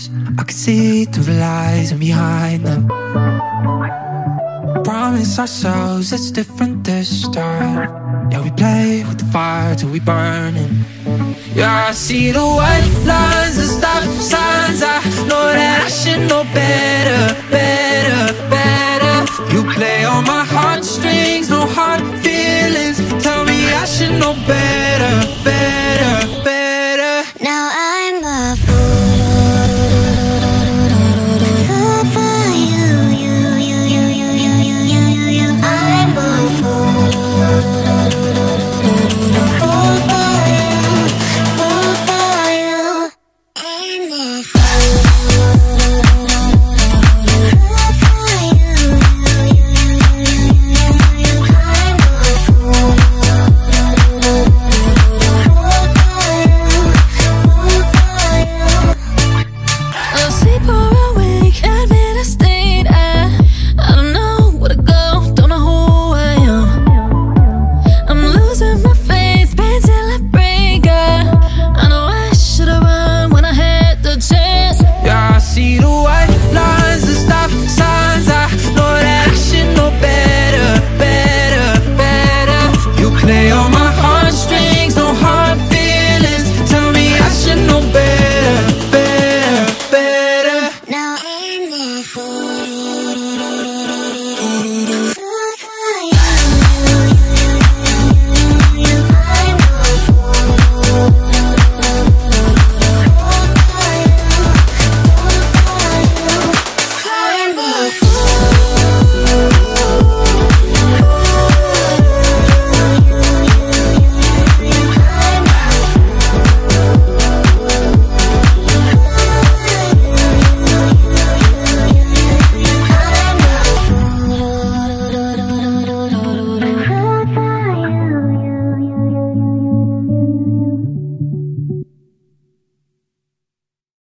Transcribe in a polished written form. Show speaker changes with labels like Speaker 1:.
Speaker 1: eyes, I can see through the lies and behind them. Promise ourselves it's different this time. Yeah, we play with the fire till we burning. Yeah, I see the white lines, the stop signs. I know that I should know better.